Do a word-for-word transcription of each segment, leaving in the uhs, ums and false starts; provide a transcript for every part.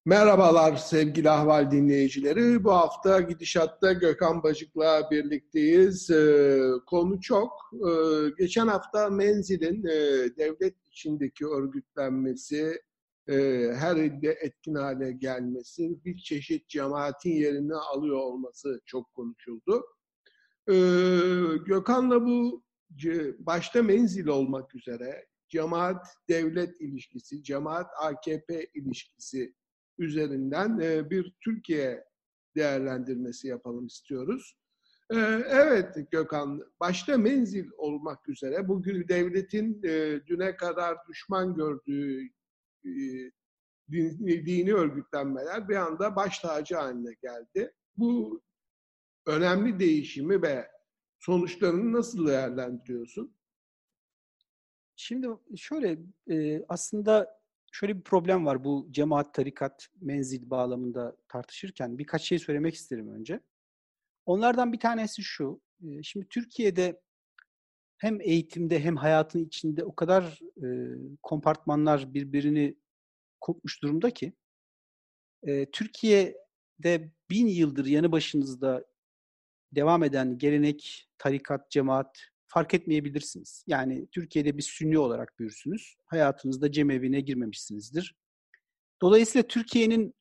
Merhabalar sevgili Ahval dinleyicileri. Bu hafta Gidişat'ta Gökhan Bacık'la birlikteyiz. Ee, konu çok. Ee, geçen hafta Menzil'in e, devlet içindeki örgütlenmesi, e, her ilde etkin hale gelmesi, bir çeşit cemaatin yerini alıyor olması çok konuşuldu. Ee, Gökhan'la bu başta Menzil olmak üzere cemaat-devlet ilişkisi, cemaat-A K P ilişkisi üzerinden bir Türkiye değerlendirmesi yapalım istiyoruz. Evet Gökhan, başta Menzil olmak üzere bugün devletin düne kadar düşman gördüğü dini örgütlenmeler bir anda baş tacı haline geldi. Bu önemli değişimi ve sonuçlarını nasıl değerlendiriyorsun? Şimdi şöyle e, aslında şöyle bir problem var bu cemaat, tarikat, menzil bağlamında tartışırken. Birkaç şey söylemek isterim önce. Onlardan bir tanesi şu. E, şimdi Türkiye'de hem eğitimde hem hayatın içinde o kadar e, kompartmanlar birbirini kopmuş durumda ki e, Türkiye'de bin yıldır yanı başınızda devam eden gelenek, tarikat, cemaat fark etmeyebilirsiniz. Yani Türkiye'de bir Sünni olarak büyürsünüz. Hayatınızda cemevine girmemişsinizdir. Dolayısıyla Türkiye'nin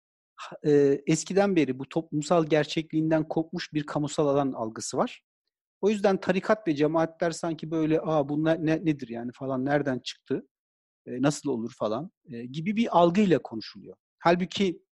e, eskiden beri bu toplumsal gerçekliğinden kopmuş bir kamusal alan algısı var. O yüzden tarikat ve cemaatler sanki böyle aa bunlar ne, nedir yani falan nereden çıktı, e, nasıl olur falan e, gibi bir algıyla konuşuluyor. Halbuki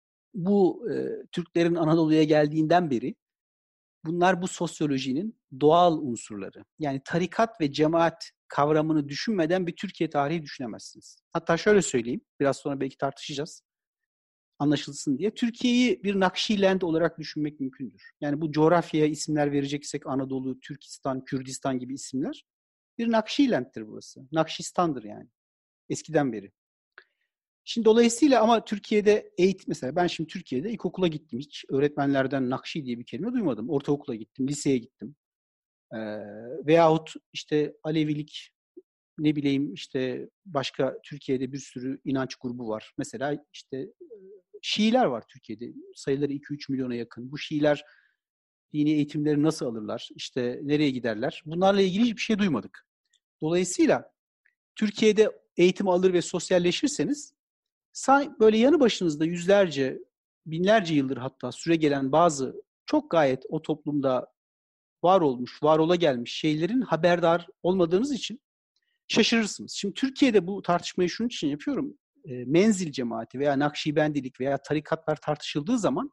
bu e, Türklerin Anadolu'ya geldiğinden beri bunlar bu sosyolojinin doğal unsurları. Yani tarikat ve cemaat kavramını düşünmeden bir Türkiye tarihi düşünemezsiniz. Hatta şöyle söyleyeyim, biraz sonra belki tartışacağız, anlaşılsın diye. Türkiye'yi bir Nakşiland olarak düşünmek mümkündür. Yani bu coğrafyaya isimler vereceksek Anadolu, Türkistan, Kürdistan gibi isimler bir Nakşiland'tir burası. Nakşistan'dır yani eskiden beri. Şimdi dolayısıyla ama Türkiye'de eğitim, mesela ben şimdi Türkiye'de ilkokula gittim. Hiç öğretmenlerden Nakşi diye bir kelime duymadım. Ortaokula gittim, liseye gittim. Ee, veyahut işte Alevilik, ne bileyim işte başka Türkiye'de bir sürü inanç grubu var. Mesela işte Şiiler var Türkiye'de. Sayıları iki üç milyona yakın. Bu Şiiler dini eğitimleri nasıl alırlar? İşte nereye giderler? Bunlarla ilgili hiçbir şey duymadık. Dolayısıyla Türkiye'de eğitim alır ve sosyalleşirseniz böyle yanı başınızda yüzlerce, binlerce yıldır hatta süre gelen bazı çok gayet o toplumda var olmuş, var ola gelmiş şeylerin haberdar olmadığınız için şaşırırsınız. Şimdi Türkiye'de bu tartışmayı şunun için yapıyorum. E, menzil cemaati veya Nakşibendilik veya tarikatlar tartışıldığı zaman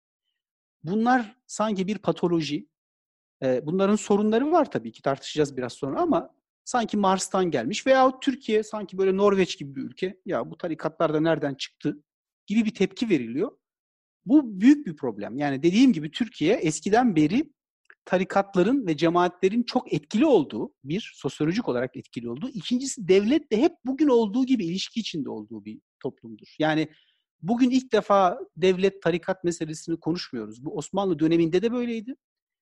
bunlar sanki bir patoloji. E, bunların sorunları var tabii ki, tartışacağız biraz sonra, ama sanki Mars'tan gelmiş veyahut Türkiye sanki böyle Norveç gibi bir ülke. Ya bu tarikatlar da nereden çıktı gibi bir tepki veriliyor. Bu büyük bir problem. Yani dediğim gibi Türkiye eskiden beri tarikatların ve cemaatlerin çok etkili olduğu, bir, sosyolojik olarak etkili olduğu, ikincisi devletle hep bugün olduğu gibi ilişki içinde olduğu bir toplumdur. Yani bugün ilk defa devlet tarikat meselesini konuşmuyoruz. Bu Osmanlı döneminde de böyleydi.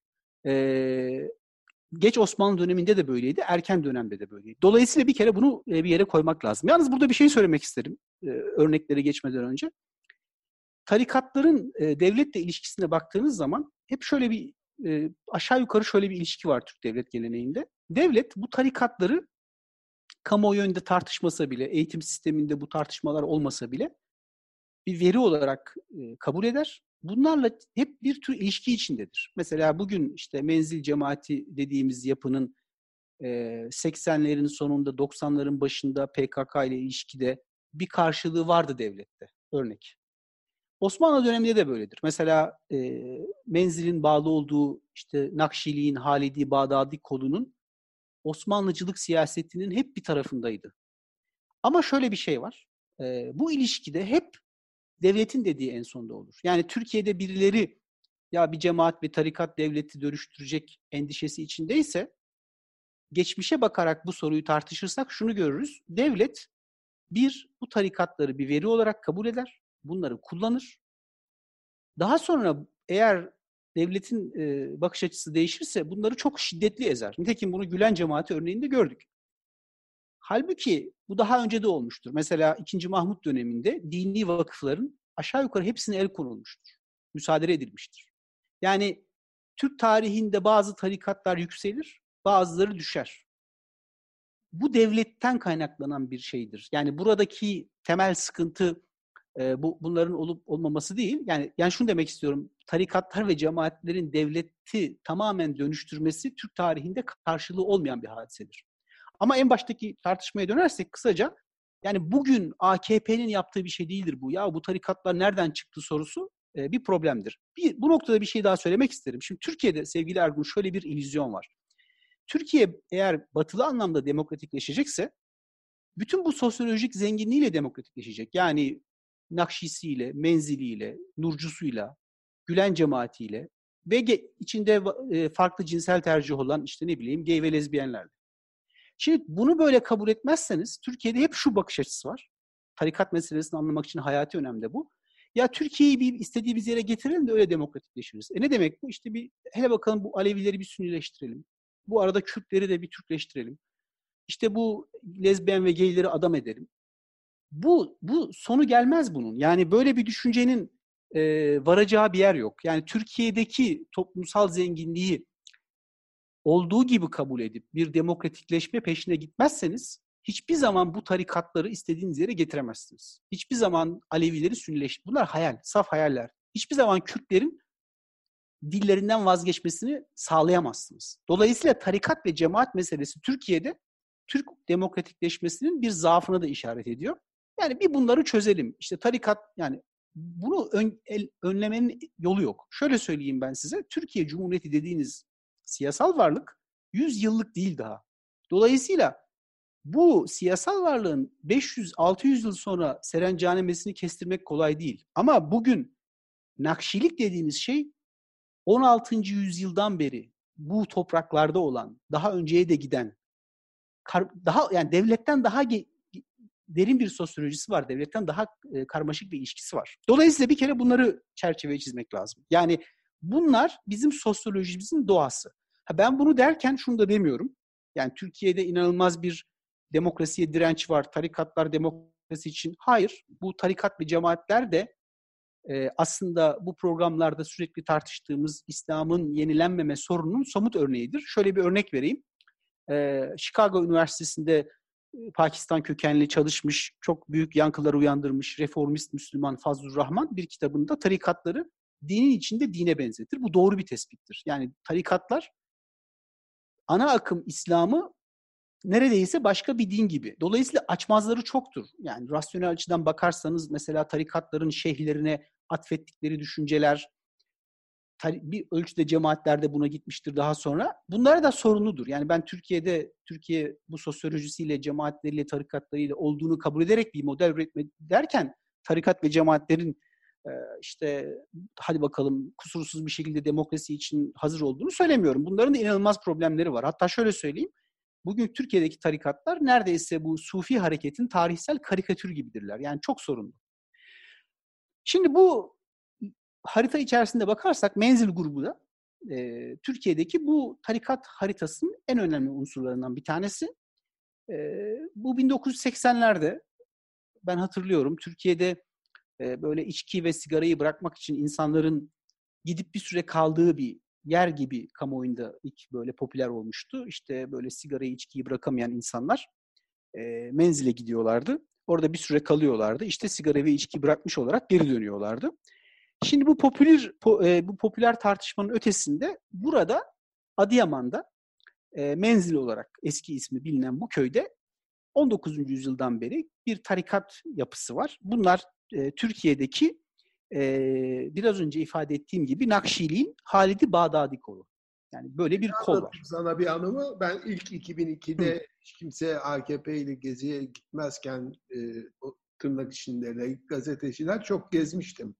Ee, geç Osmanlı döneminde de böyleydi, erken dönemde de böyleydi. Dolayısıyla bir kere bunu bir yere koymak lazım. Yalnız burada bir şey söylemek isterim, e, örneklere geçmeden önce. Tarikatların e, devletle ilişkisine baktığınız zaman hep şöyle bir e, aşağı yukarı şöyle bir ilişki var Türk devlet geleneğinde. Devlet bu tarikatları kamuoyu önünde tartışmasa bile, eğitim sisteminde bu tartışmalar olmasa bile bir veri olarak e, kabul eder. Bunlarla hep bir tür ilişki içindedir. Mesela bugün işte menzil cemaati dediğimiz yapının e, seksenlerin sonunda, doksanların başında P K K ile ilişkide bir karşılığı vardı devlette. Örnek. Osmanlı döneminde de böyledir. Mesela e, menzilin bağlı olduğu işte Nakşiliğin, Halidi, Bağdadi kolunun Osmanlıcılık siyasetinin hep bir tarafındaydı. Ama şöyle bir şey var. E, bu ilişkide hep devletin dediği en sonda olur. Yani Türkiye'de birileri ya bir cemaat ve tarikat devleti dönüştürecek endişesi içindeyse, geçmişe bakarak bu soruyu tartışırsak şunu görürüz. Devlet bir, bu tarikatları bir veri olarak kabul eder, bunları kullanır. Daha sonra eğer devletin e, bakış açısı değişirse bunları çok şiddetli ezer. Nitekim bunu Gülen cemaati örneğinde gördük. Halbuki bu daha önce de olmuştur. Mesela ikinci. Mahmut döneminde dini vakıfların aşağı yukarı hepsine el konulmuştur. Müsaade edilmiştir. Yani Türk tarihinde bazı tarikatlar yükselir, bazıları düşer. Bu devletten kaynaklanan bir şeydir. Yani buradaki temel sıkıntı e, bu bunların olup olmaması değil. Yani yani şunu demek istiyorum. Tarikatlar ve cemaatlerin devleti tamamen dönüştürmesi Türk tarihinde karşılığı olmayan bir hadisedir. Ama en baştaki tartışmaya dönersek kısaca, yani bugün A K P'nin yaptığı bir şey değildir bu. Ya bu tarikatlar nereden çıktı sorusu e, bir problemdir. Bir, bu noktada bir şey daha söylemek isterim. Şimdi Türkiye'de sevgili Ergun şöyle bir illüzyon var. Türkiye eğer batılı anlamda demokratikleşecekse bütün bu sosyolojik zenginliğiyle demokratikleşecek. Yani Nakşisiyle, Menziliyle, Nurcusuyla, Gülen cemaatiyle ve ge- içinde e, farklı cinsel tercih olan işte ne bileyim gay ve lezbiyenlerle. Şimdi bunu böyle kabul etmezseniz Türkiye'de hep şu bakış açısı var. Tarikat meselesini anlamak için hayati önemli bu. Ya Türkiye'yi bir istediğimiz yere getirelim de öyle demokratikleşiriz. E ne demek bu? İşte bir hele bakalım bu Alevileri bir Sünnileştirelim. Bu arada Kürtleri de bir Türkleştirelim. İşte bu lezbiyen ve gayleri adam edelim. Bu bu sonu gelmez bunun. Yani böyle bir düşüncenin e, varacağı bir yer yok. Yani Türkiye'deki toplumsal zenginliği olduğu gibi kabul edip bir demokratikleşme peşine gitmezseniz hiçbir zaman bu tarikatları istediğiniz yere getiremezsiniz. Hiçbir zaman Alevileri Sünnileştir. Bunlar hayal, saf hayaller. Hiçbir zaman Kürtlerin dillerinden vazgeçmesini sağlayamazsınız. Dolayısıyla tarikat ve cemaat meselesi Türkiye'de Türk demokratikleşmesinin bir zaafına da işaret ediyor. Yani bir bunları çözelim. İşte tarikat, yani bunu ön, el, önlemenin yolu yok. Şöyle söyleyeyim ben size. Türkiye Cumhuriyeti dediğiniz siyasal varlık yüz yıllık değil daha. Dolayısıyla bu siyasal varlığın beş yüz altı yüz yıl sonra serencanemesini kestirmek kolay değil. Ama bugün Nakşilik dediğimiz şey on altıncı yüzyıldan beri bu topraklarda olan, daha önceye de giden, daha yani devletten daha ge- derin bir sosyolojisi var. Devletten daha e, karmaşık bir ilişkisi var. Dolayısıyla bir kere bunları çerçeveye çizmek lazım. Yani bunlar bizim sosyolojimizin doğası. Ha, ben bunu derken şunu da demiyorum. Yani Türkiye'de inanılmaz bir demokrasiye direnç var. Tarikatlar demokrasi için. Hayır. Bu tarikat ve cemaatler de e, aslında bu programlarda sürekli tartıştığımız İslam'ın yenilenmeme sorununun somut örneğidir. Şöyle bir örnek vereyim. E, Chicago Üniversitesi'nde Pakistan kökenli çalışmış, çok büyük yankılar uyandırmış reformist Müslüman Fazlur Rahman bir kitabında tarikatları dinin içinde dine benzetir. Bu doğru bir tespittir. Yani tarikatlar ana akım İslam'ı neredeyse başka bir din gibi. Dolayısıyla açmazları çoktur. Yani rasyonel açıdan bakarsanız mesela tarikatların şeyhlerine atfettikleri düşünceler, bir ölçüde cemaatler de buna gitmiştir daha sonra. Bunlar da sorunludur. Yani ben Türkiye'de, Türkiye bu sosyolojisiyle, cemaatleriyle, tarikatlarıyla olduğunu kabul ederek bir model üretme derken tarikat ve cemaatlerin işte hadi bakalım kusursuz bir şekilde demokrasi için hazır olduğunu söylemiyorum. Bunların da inanılmaz problemleri var. Hatta şöyle söyleyeyim. Bugün Türkiye'deki tarikatlar neredeyse bu Sufi hareketin tarihsel karikatür gibidirler. Yani çok sorunlu. Şimdi bu harita içerisinde bakarsak Menzil grubu da e, Türkiye'deki bu tarikat haritasının en önemli unsurlarından bir tanesi. E, bu bin dokuz yüz seksenlerde ben hatırlıyorum Türkiye'de e, böyle içki ve sigarayı bırakmak için insanların gidip bir süre kaldığı bir yer gibi kamuoyunda ilk böyle popüler olmuştu. İşte böyle sigarayı, içkiyi bırakamayan insanlar e, menzile gidiyorlardı. Orada bir süre kalıyorlardı. İşte sigara ve içki bırakmış olarak geri dönüyorlardı. Şimdi bu popüler bu popüler tartışmanın ötesinde burada Adıyaman'da e, Menzil olarak eski ismi bilinen bu köyde on dokuzuncu yüzyıldan beri bir tarikat yapısı var. Bunlar e, Türkiye'deki e, biraz önce ifade ettiğim gibi Nakşiliğin Halid-i Bağdadi kolu. Yani böyle bir kol var. Sana bir anımı. Ben ilk iki bin ikide Hı. hiç kimse A K P ile geziye gitmezken e, o tırnak içinde gazeteciler çok gezmiştim.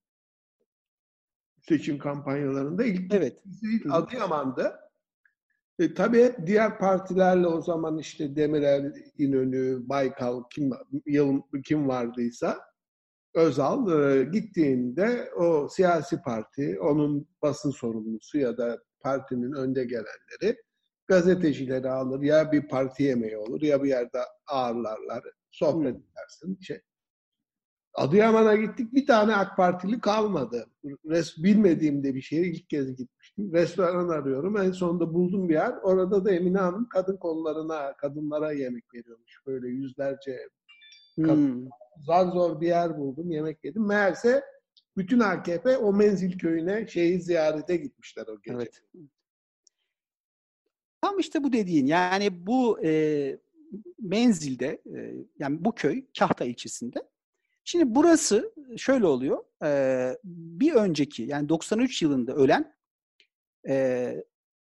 Seçim kampanyalarında ilk evet. Adıyaman'da. E, tabii hep diğer partilerle o zaman işte Demirel, İnönü, Baykal kim kim vardıysa Özal e, gittiğinde o siyasi parti, onun basın sorumlusu ya da partinin önde gelenleri gazetecileri alır, ya bir parti yemeği olur, ya bir yerde ağırlarlar, sohbet Hmm. edersin. Şey. Adıyaman'a gittik, bir tane AK Partili kalmadı. Res, bilmediğim de bir şeye ilk kez gitmiştim. Restoran arıyorum, en sonunda buldum bir yer. Orada da Emine Hanım kadın kollarına, kadınlara yemek veriyormuş. Böyle yüzlerce kadın. Hmm. Zar zor bir yer buldum, yemek yedim. Meğerse bütün A K P o Menzil köyüne şeyi ziyarete gitmişler o gece. Evet. Tam işte bu dediğin, yani bu e, menzilde, e, yani bu köy Kahta ilçesinde. Şimdi burası şöyle oluyor. E, bir önceki, yani doksan üç yılında ölen e,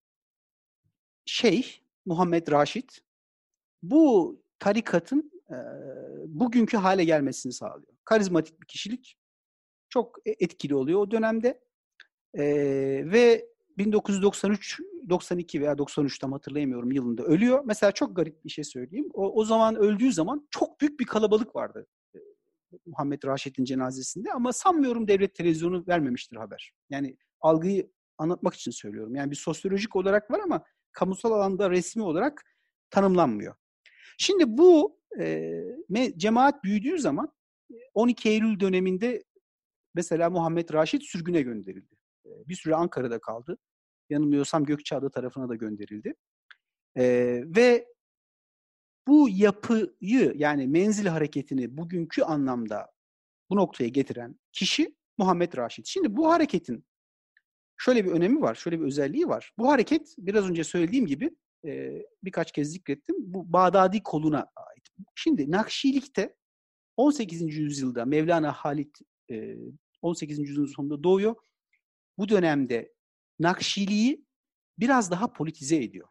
Şeyh Muhammed Raşit bu tarikatın e, bugünkü hale gelmesini sağlıyor. Karizmatik bir kişilik. Çok etkili oluyor o dönemde. E, ve bin dokuz yüz doksan üç doksan iki veya doksan üç tam hatırlayamıyorum yılında ölüyor. Mesela çok garip bir şey söyleyeyim. O, o zaman öldüğü zaman çok büyük bir kalabalık vardı e, Muhammed Raşit'in cenazesinde, ama sanmıyorum devlet televizyonu vermemiştir haber. Yani algıyı anlatmak için söylüyorum. Yani bir sosyolojik olarak var ama kamusal alanda resmi olarak tanımlanmıyor. Şimdi bu e, cemaat büyüdüğü zaman on iki Eylül döneminde mesela Muhammed Raşit sürgüne gönderildi. Bir süre Ankara'da kaldı. Yanılmıyorsam Gökçeada tarafına da gönderildi. Ee, ve bu yapıyı, yani menzil hareketini bugünkü anlamda bu noktaya getiren kişi Muhammed Raşit. Şimdi bu hareketin şöyle bir önemi var, şöyle bir özelliği var. Bu hareket biraz önce söylediğim gibi e, birkaç kez zikrettim. Bu Bağdadi koluna ait. Şimdi Nakşilikte on sekizinci yüzyılda Mevlana Halit e, on sekizinci yüzyılın sonunda doğuyor. Bu dönemde Nakşiliği biraz daha politize ediyor.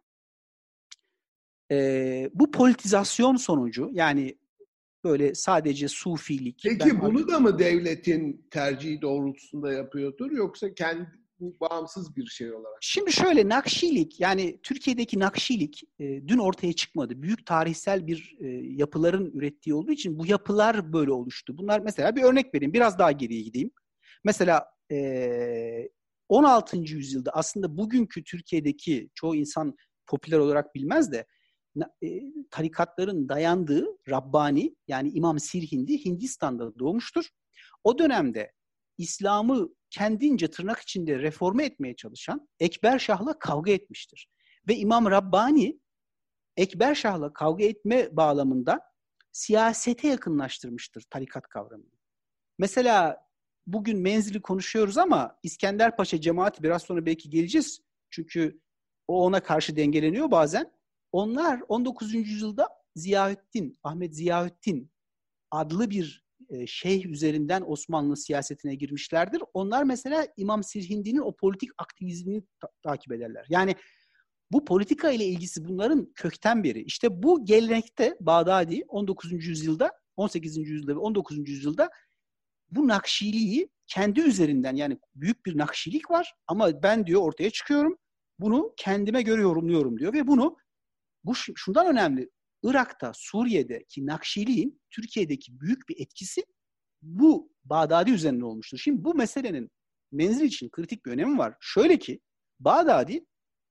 Ee, bu politizasyon sonucu, yani böyle sadece sufilik, ben Peki bunu artık da mı devletin tercihi doğrultusunda yapıyordur, yoksa kendi bağımsız bir şey olarak? Şimdi şöyle, Nakşilik, yani Türkiye'deki Nakşilik e, dün ortaya çıkmadı. Büyük tarihsel bir e, yapıların ürettiği olduğu için bu yapılar böyle oluştu. Bunlar, mesela bir örnek vereyim, biraz daha geriye gideyim. Mesela e, on altıncı yüzyılda, aslında bugünkü Türkiye'deki çoğu insan popüler olarak bilmez de, e, tarikatların dayandığı Rabbani, yani İmam Sirhindi Hindistan'da doğmuştur. O dönemde İslam'ı kendince tırnak içinde reforme etmeye çalışan Ekber Şah'la kavga etmiştir. Ve İmam Rabbani Ekber Şah'la kavga etme bağlamında siyasete yakınlaştırmıştır tarikat kavramını. Mesela bugün menzili konuşuyoruz ama İskender Paşa cemaati, biraz sonra belki geleceğiz. Çünkü o ona karşı dengeleniyor bazen. Onlar on dokuzuncu yüzyılda Ziyaüddin, Ahmet Ziyaüddin adlı bir e, şeyh üzerinden Osmanlı siyasetine girmişlerdir. Onlar mesela İmam Sirhindi'nin o politik aktivizmini ta- takip ederler. Yani bu politika ile ilgisi bunların kökten beri. İşte bu gelenekte Bağdadi on dokuzuncu yüzyılda, on sekizinci yüzyılda ve on dokuzuncu yüzyılda bu Nakşiliği kendi üzerinden, yani büyük bir Nakşilik var ama ben diyor ortaya çıkıyorum, bunu kendime göre yorumluyorum diyor ve bunu, bu şundan önemli, Irak'ta, Suriye'deki Nakşiliğin Türkiye'deki büyük bir etkisi bu Bağdadi üzerine olmuştur. Şimdi bu meselenin menzil için kritik bir önemi var. Şöyle ki, Bağdadi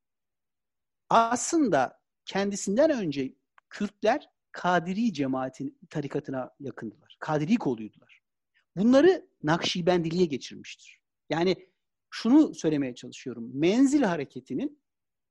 aslında kendisinden önce Kürtler Kadiri cemaatin tarikatına yakındılar. Kadiri koluydular. Bunları Nakşibendiliğe geçirmiştir. Yani şunu söylemeye çalışıyorum. Menzil hareketinin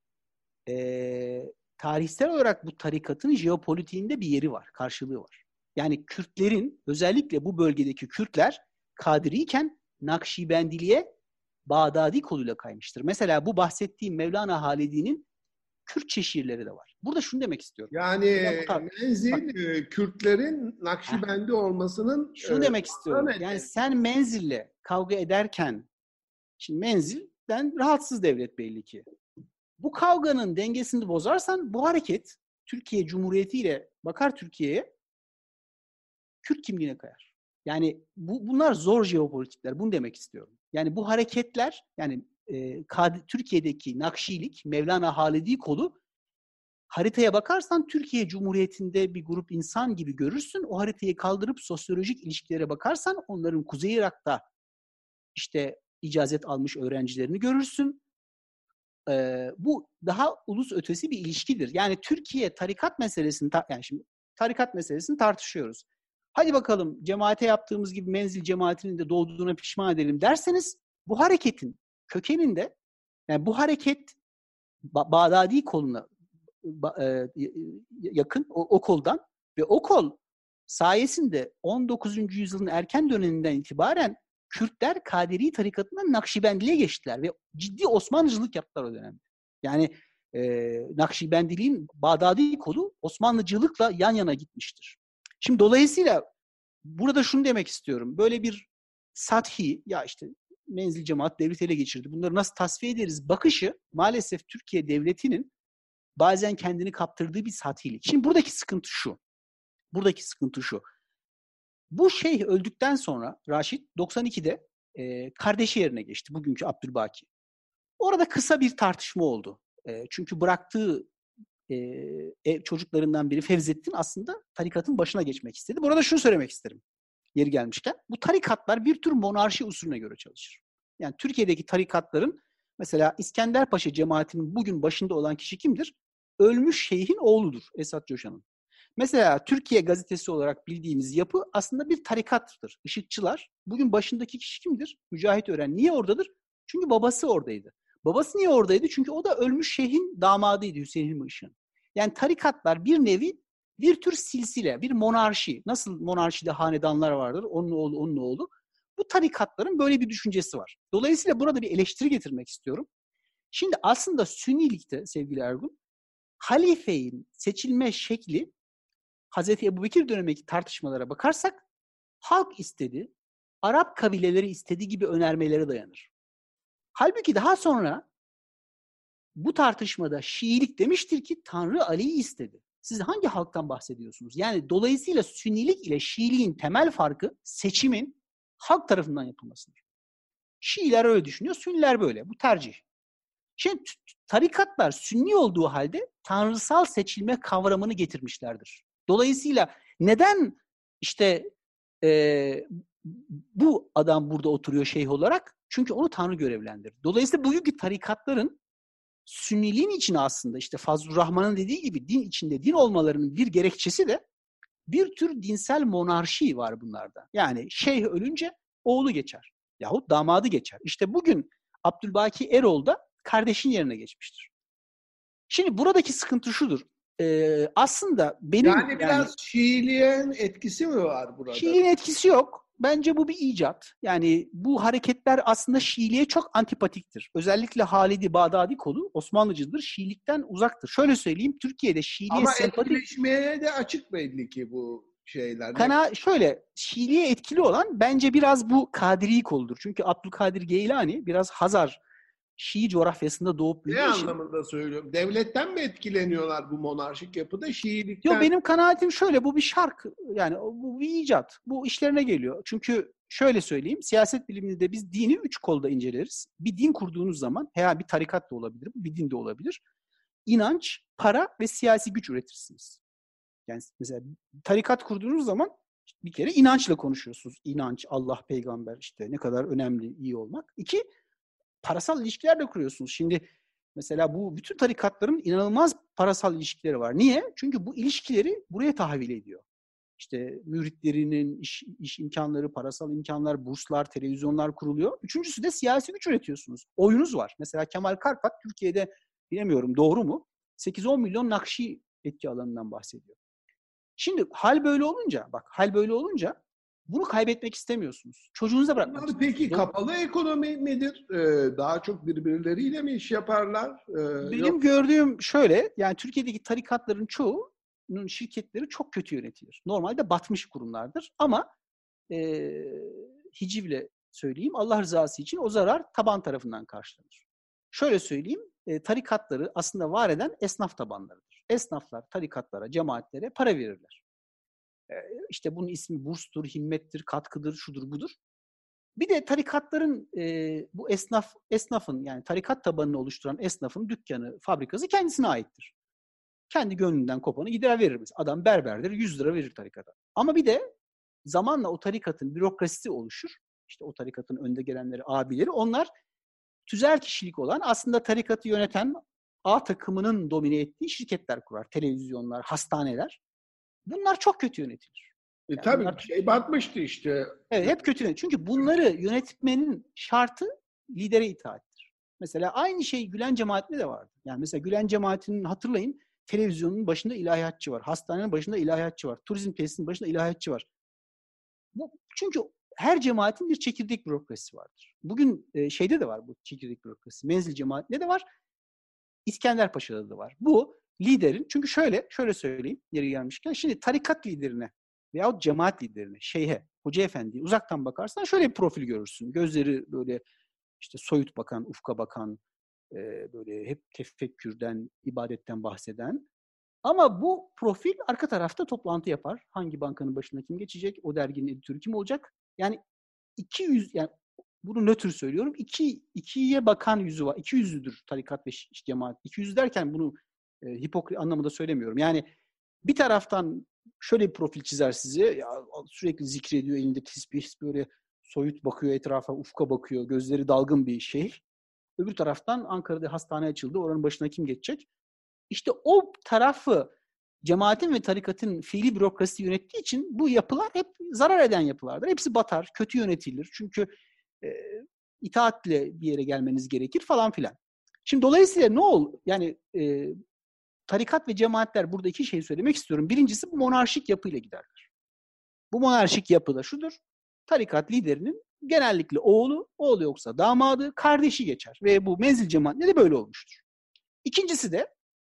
e, tarihsel olarak bu tarikatın jeopolitiğinde bir yeri var, karşılığı var. Yani Kürtlerin, özellikle bu bölgedeki Kürtler Kadiriyken Nakşibendiliğe Bağdadi koluyla kaymıştır. Mesela bu bahsettiğim Mevlana Halidi'nin Kürtçe şiirleri de var. Burada şunu demek istiyorum. Yani tar- menzil e, Kürtlerin Nakşibendi olmasının Şunu e, demek istiyorum. nedeni. Yani sen menzille kavga ederken, şimdi menzilden rahatsız devlet belli ki. Bu kavganın dengesini bozarsan bu hareket Türkiye Cumhuriyeti ile bakar Türkiye'ye, Kürt kimliğine kayar. Yani bu, bunlar zor jeopolitikler. Bunu demek istiyorum. Yani bu hareketler, yani e, Türkiye'deki Nakşilik, Mevlana Halidi kolu, haritaya bakarsan Türkiye Cumhuriyeti'nde bir grup insan gibi görürsün. O haritayı kaldırıp sosyolojik ilişkilere bakarsan onların Kuzey Irak'ta işte icazet almış öğrencilerini görürsün. e, bu daha ulus ötesi bir ilişkidir. Yani Türkiye tarikat meselesini, yani şimdi tarikat meselesini tartışıyoruz. Hadi bakalım cemaate yaptığımız gibi Menzil cemaatinin de doğduğuna pişman edelim derseniz, bu hareketin kökeninde, yani bu hareket ba- Bağdadi koluna ba- e, yakın, o, o koldan ve o kol sayesinde on dokuzuncu yüzyılın erken döneminden itibaren Kürtler Kaderi tarikatından Nakşibendi'ye geçtiler ve ciddi Osmanlıcılık yaptılar o dönemde. Yani e, Nakşibendiliğin Bağdadi kolu Osmanlıcılıkla yan yana gitmiştir. Şimdi dolayısıyla burada şunu demek istiyorum. Böyle bir sathi, ya işte Menzil cemaat devlet ele geçirdi, bunları nasıl tasfiye ederiz bakışı maalesef Türkiye devletinin bazen kendini kaptırdığı bir sathilik. Şimdi buradaki sıkıntı şu. Buradaki sıkıntı şu. Bu şeyh öldükten sonra Raşid doksan ikide e, kardeşi yerine geçti. Bugünkü Abdülbaki. Orada kısa bir tartışma oldu. E, çünkü bıraktığı e, ev çocuklarından biri Fevzettin aslında tarikatın başına geçmek istedi. Burada şunu söylemek isterim. Yeri gelmişken. Bu tarikatlar bir tür monarşi usulüne göre çalışır. Yani Türkiye'deki tarikatların, mesela İskenderpaşa cemaatinin bugün başında olan kişi kimdir? Ölmüş şeyhin oğludur Esat Coşan'ın. Mesela Türkiye Gazetesi olarak bildiğimiz yapı aslında bir tarikattır. Işıkçılar. Bugün başındaki kişi kimdir? Mücahit Ören. Niye oradadır? Çünkü babası oradaydı. Babası niye oradaydı? Çünkü o da ölmüş şeyhin damadıydı, Hüseyin Hilmi Işık'ın. Yani tarikatlar bir nevi bir tür silsile, bir monarşi. Nasıl monarşide hanedanlar vardır, onun oğlu, onun oğlu. Bu tarikatların böyle bir düşüncesi var. Dolayısıyla burada bir eleştiri getirmek istiyorum. Şimdi aslında Sünnilikte sevgili Ergun, halifenin seçilme şekli Hazreti Ebubekir dönemindeki tartışmalara bakarsak halk istedi, Arap kabileleri istediği gibi önermelere dayanır. Halbuki daha sonra bu tartışmada Şiilik demiştir ki Tanrı Ali'yi istedi. Siz hangi halktan bahsediyorsunuz? Yani dolayısıyla Sünnilik ile Şiiliğin temel farkı seçimin halk tarafından yapılmasıdır. Şiiler öyle düşünüyor, Sünniler böyle. Bu tercih. Şimdi tarikatlar Sünni olduğu halde tanrısal seçilme kavramını getirmişlerdir. Dolayısıyla neden işte e, bu adam burada oturuyor şeyh olarak? Çünkü onu Tanrı görevlendirdi. Dolayısıyla bugünkü tarikatların Sünniliğin içine aslında işte Fazlur Rahman'ın dediği gibi din içinde din olmalarının bir gerekçesi de bir tür dinsel monarşi var bunlarda. Yani şeyh ölünce oğlu geçer yahut damadı geçer. İşte bugün Abdülbaki Erol da kardeşin yerine geçmiştir. Şimdi buradaki sıkıntı şudur. Ee, aslında benim Yani biraz yani, Şiiliğe etkisi mi var burada? Şiiliğin etkisi yok. Bence bu bir icat. Yani bu hareketler aslında Şiiliğe çok antipatiktir. Özellikle Halidi Bağdadi kolu Osmanlıcıdır. Şiilikten uzaktır. Şöyle söyleyeyim, Türkiye'de Şiiliğe ama sempatik... etkileşmeye de açık belli ki bu şeyler. Kana, şöyle, Şiiliğe etkili olan bence biraz bu Kadiri koludur. Çünkü Abdülkadir Geylani biraz Hazar Şii coğrafyasında doğup büyüdüğü ne için. Ne anlamında söylüyorum? Devletten mi etkileniyorlar bu monarşik yapıda? Şiilikten. Yo, benim kanaatim şöyle, bu bir şark, yani bu bir icat. Bu işlerine geliyor. Çünkü şöyle söyleyeyim, siyaset biliminde biz dini üç kolda inceleriz. Bir din kurduğunuz zaman, veya bir tarikat da olabilir, bir din de olabilir. İnanç, para ve siyasi güç üretirsiniz. Yani mesela tarikat kurduğunuz zaman bir kere inançla konuşuyorsunuz. İnanç, Allah, peygamber, işte ne kadar önemli, iyi olmak. İki, parasal ilişkiler de kuruyorsunuz. Şimdi mesela bu bütün tarikatların inanılmaz parasal ilişkileri var. Niye? Çünkü bu ilişkileri buraya tahvil ediyor. İşte müritlerinin iş, iş imkanları, parasal imkanlar, burslar, televizyonlar kuruluyor. Üçüncüsü de siyasi güç üretiyorsunuz. Oyunuz var. Mesela Kemal Karpat Türkiye'de, bilemiyorum doğru mu, sekiz on milyon Nakşi etki alanından bahsediyor. Şimdi hal böyle olunca, bak hal böyle olunca bunu kaybetmek istemiyorsunuz. Çocuğunuza bırakmak Bunlar istiyorsunuz. peki kapalı ekonomi midir? Ee, daha çok birbirleriyle mi iş yaparlar? Ee, Benim yok. gördüğüm şöyle, yani Türkiye'deki tarikatların çoğunun şirketleri çok kötü yönetilir. Normalde batmış kurumlardır ama e, hicivle söyleyeyim, Allah rızası için o zarar taban tarafından karşılanır. Şöyle söyleyeyim, e, tarikatları aslında var eden esnaf tabanlarıdır. Esnaflar tarikatlara, cemaatlere para verirler. E, işte bunun ismi burstur, himmettir, katkıdır, şudur budur. Bir de tarikatların e, bu esnaf esnafın yani tarikat tabanını oluşturan esnafın dükkanı, fabrikası kendisine aittir. Kendi gönlünden kopanı gider verir. Adam berberdir, yüz lira verir tarikata. Ama bir de zamanla o tarikatın bürokrasisi oluşur. İşte o tarikatın önde gelenleri, abileri, onlar tüzel kişilik olan aslında tarikatı yöneten A takımının domine ettiği şirketler kurar. Televizyonlar, hastaneler. Bunlar çok kötü yönetilir. E, Yani tabii bunlar, şey batmıştı işte. evet, hep kötü yönetilir. Çünkü bunları yönetmenin şartı lidere itaattir. Mesela aynı şey Gülen cemaatinde de vardı. Yani mesela Gülen cemaatinin hatırlayın, televizyonun başında ilahiyatçı var. Hastanenin başında ilahiyatçı var. Turizm tesisinin başında ilahiyatçı var. Bu, çünkü her cemaatin bir çekirdek bürokrasisi vardır. Bugün e, şeyde de var bu çekirdek bürokrasi. Menzil cemaatinde de var. İskenderpaşa'da da var. Bu liderin, çünkü şöyle şöyle söyleyeyim yeri gelmişken, şimdi tarikat liderine veyahut cemaat liderine, şeyhe, hoca efendiye uzaktan bakarsan şöyle bir profil görürsün. Gözleri böyle işte soyut bakan, ufka bakan, e, böyle hep tefekkürden, ibadetten bahseden. Ama bu profil arka tarafta toplantı yapar. Hangi bankanın başına kim geçecek? O derginin editörü kim olacak? Yani iki yüz, yani bunu nötr söylüyorum. İki, ikiye bakan yüzü var. İki yüzlüdür tarikat ve cemaat. İki yüz derken bunu e, hipokrit anlamında söylemiyorum. Yani bir taraftan şöyle bir profil çizer size. Ya, sürekli zikrediyor, elinde tesbih, böyle soyut bakıyor etrafa, ufka bakıyor. Gözleri dalgın bir şey. Öbür taraftan Ankara'da hastane açıldı. Oranın başına kim geçecek? İşte o tarafı cemaatin ve tarikatın fiili bürokrasi yönettiği için bu yapılar hep zarar eden yapılardır. Hepsi batar, kötü yönetilir. Çünkü e, itaatle bir yere gelmeniz gerekir falan filan. Şimdi dolayısıyla ne ol? Yani e, tarikat ve cemaatler, burada iki şey söylemek istiyorum. Birincisi, bu monarşik yapıyla giderler. Bu monarşik yapıda şudur: tarikat liderinin genellikle oğlu, oğlu yoksa damadı, kardeşi geçer. Ve bu menzil cemaatinde de böyle olmuştur. İkincisi de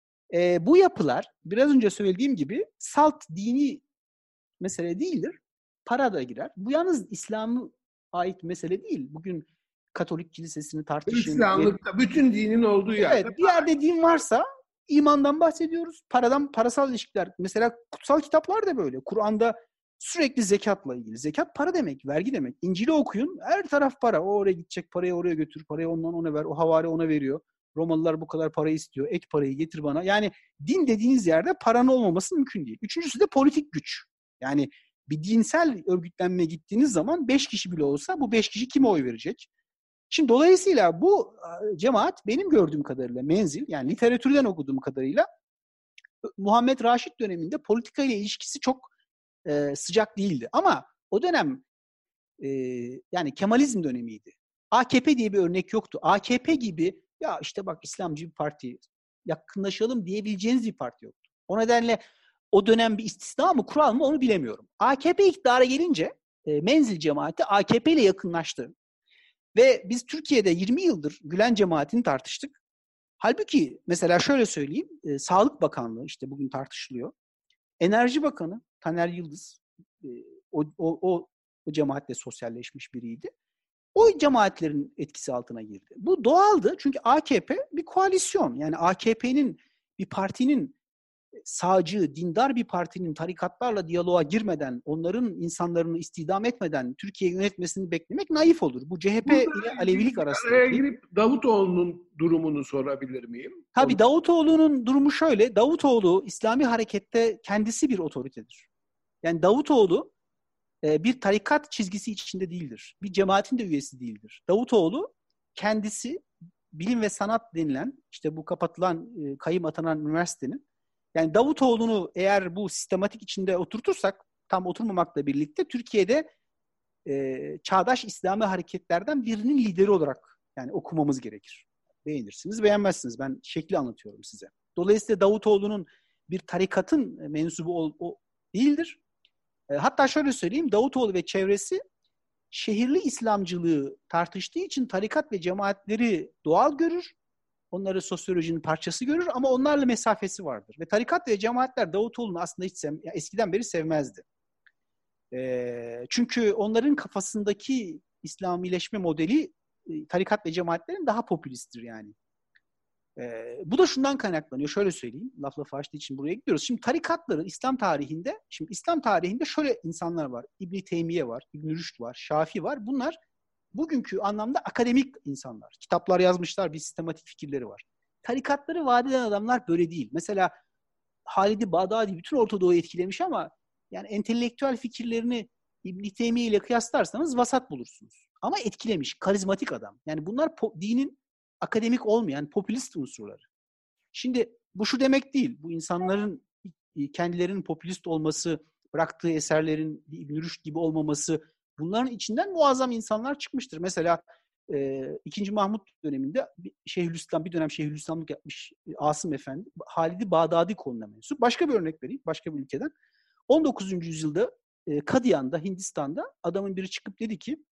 e, bu yapılar biraz önce söylediğim gibi salt dini mesele değildir. Para da girer. Bu yalnız İslam'a ait mesele değil. Bugün Katolik kilisesini tartışın. Hristiyanlıkta bütün dinin olduğu yerde. Evet, bir yerde din varsa imandan bahsediyoruz. Paradan, parasal ilişkiler. Mesela kutsal kitaplar da böyle. Kur'an'da sürekli zekatla ilgili. Zekat para demek, vergi demek. İncil'i okuyun, her taraf para. O oraya gidecek, parayı oraya götür, parayı ondan ona ver, o havari ona veriyor. Romalılar bu kadar parayı istiyor, ek parayı getir bana. Yani din dediğiniz yerde paranın olmaması mümkün değil. Üçüncüsü de politik güç. Yani bir dinsel örgütlenmeye gittiğiniz zaman beş kişi bile olsa bu beş kişi kime oy verecek? Şimdi dolayısıyla bu cemaat benim gördüğüm kadarıyla menzil, yani literatürden okuduğum kadarıyla Muhammed Raşid döneminde politika ile ilişkisi çok e, sıcak değildi. Ama o dönem e, yani Kemalizm dönemiydi. A K P diye bir örnek yoktu. A K P gibi ya işte bak İslamcı bir parti, yakınlaşalım diyebileceğiniz bir parti yoktu. O nedenle o dönem bir istisna mı, kural mı onu bilemiyorum. A K P iktidara gelince e, menzil cemaati A K P ile yakınlaştı. Ve biz Türkiye'de yirmi yıldır Gülen cemaatini tartıştık. Halbuki mesela şöyle söyleyeyim, e, Sağlık Bakanlığı işte bugün tartışılıyor. Enerji Bakanı Taner Yıldız, e, o, o, o, o cemaatle sosyalleşmiş biriydi. O cemaatlerin etkisi altına girdi. Bu doğaldı çünkü A K P bir koalisyon. Yani A K P'nin, bir partinin, sağcı, dindar bir partinin tarikatlarla diyaloğa girmeden, onların insanlarını istihdam etmeden Türkiye yönetmesini beklemek naif olur. Bu C H P ile Alevilik arasındaki... Araya girip Davutoğlu'nun durumunu sorabilir miyim? Tabii Davutoğlu'nun durumu şöyle. Davutoğlu İslami harekette kendisi bir otoritedir. Yani Davutoğlu e, bir tarikat çizgisi içinde değildir. Bir cemaatin de üyesi değildir. Davutoğlu kendisi bilim ve sanat denilen, işte bu kapatılan, e, kayyım atanan üniversitenin, yani Davutoğlu'nu eğer bu sistematik içinde oturtursak, tam oturmamakla birlikte Türkiye'de e, çağdaş İslami hareketlerden birinin lideri olarak yani okumamız gerekir. Beğenirsiniz, beğenmezsiniz. Ben şekli anlatıyorum size. Dolayısıyla Davutoğlu'nun bir tarikatın mensubu ol, o değildir. E, hatta şöyle söyleyeyim, Davutoğlu ve çevresi şehirli İslamcılığı tartıştığı için tarikat ve cemaatleri doğal görür. Onları sosyolojinin parçası görür ama onlarla mesafesi vardır. Ve tarikat ve cemaatler Davutoğlu'nu aslında hiç sev, yani eskiden beri sevmezdi. E, çünkü onların kafasındaki İslamileşme modeli e, tarikat ve cemaatlerin daha popülisttir yani. E, bu da şundan kaynaklanıyor. Şöyle söyleyeyim. Laf lafı açtığı için buraya gidiyoruz. Şimdi tarikatların İslam tarihinde, şimdi İslam tarihinde şöyle insanlar var. İbn-i Teymiye var, İbn-i Rüşd var, Şafii var. Bunlar bugünkü anlamda akademik insanlar. Kitaplar yazmışlar, bir sistematik fikirleri var. Tarikatları vaat eden adamlar böyle değil. Mesela Halid-i Bağdadi bütün Orta Doğu'yu etkilemiş ama yani entelektüel fikirlerini İbn-i Teymiye ile kıyaslarsanız vasat bulursunuz. Ama etkilemiş, karizmatik adam. Yani bunlar po- dinin akademik olmayan popülist unsurları. Şimdi bu şu demek değil. Bu insanların kendilerinin popülist olması, bıraktığı eserlerin İbn Rüşd gibi olmaması, bunların içinden muazzam insanlar çıkmıştır. Mesela e, ikinci. Mahmut döneminde Şeyhülislam, bir dönem Şeyhülislamlık yapmış Asım Efendi, Halid-i Bağdadi koluna mensup. Başka bir örnek vereyim, başka bir ülkeden. on dokuzuncu yüzyılda e, Kadiyan'da, Hindistan'da adamın biri çıkıp dedi ki,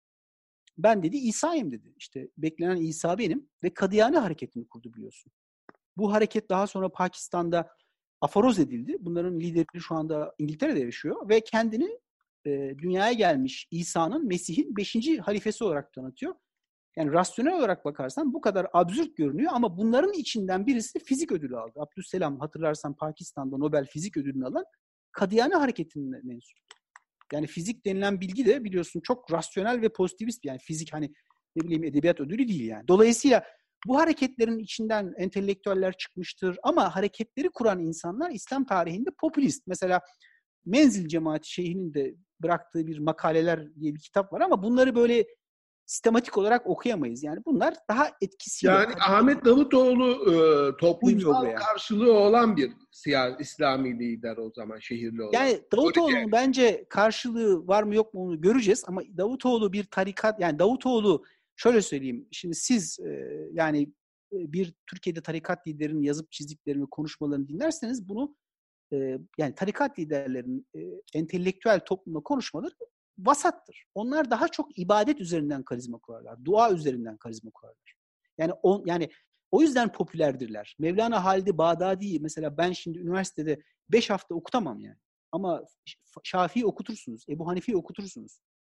ben dedi İsa'yım dedi. İşte beklenen İsa benim ve Kadiyani hareketini kurdu biliyorsun. Bu hareket daha sonra Pakistan'da aforoz edildi. Bunların lideri şu anda İngiltere'de yaşıyor ve kendini e, dünyaya gelmiş İsa'nın, Mesih'in beşinci halifesi olarak tanıtıyor. Yani rasyonel olarak bakarsan bu kadar absürt görünüyor ama bunların içinden birisi fizik ödülü aldı. Abdüsselam, hatırlarsan Pakistan'da Nobel Fizik Ödülünü alan Kadiyani hareketinin mensup. Yani fizik denilen bilgi de biliyorsun çok rasyonel ve pozitivist, yani fizik hani ne bileyim edebiyat ödülü değil yani. Dolayısıyla bu hareketlerin içinden entelektüeller çıkmıştır ama hareketleri kuran insanlar İslam tarihinde popülist. Mesela Menzil Cemaati Şeyh'inin de bıraktığı bir makaleler diye bir kitap var ama bunları böyle sistematik olarak okuyamayız. Yani bunlar daha etkisiyle. Yani Ahmet Davutoğlu e, toplumsal buraya. karşılığı olan bir siyasi İslami lider o zaman, şehirli olan. Yani Davutoğlu'nun bence karşılığı var mı yok mu onu göreceğiz ama Davutoğlu bir tarikat, yani Davutoğlu şöyle söyleyeyim. Şimdi siz e, yani e, bir Türkiye'de tarikat liderinin yazıp çizdiklerini, konuşmalarını dinlerseniz bunu e, yani tarikat liderlerinin e, entelektüel toplumla konuşmaları vasattır. Onlar daha çok ibadet üzerinden karizma kurarlar. Dua üzerinden karizma kurarlar. Yani on, yani o yüzden popülerdirler. Mevlana Halid-i Bağdadi'yi mesela ben şimdi üniversitede beş hafta okutamam yani. Ama Şafii'yi okutursunuz, Ebu Hanife'yi okutursunuz.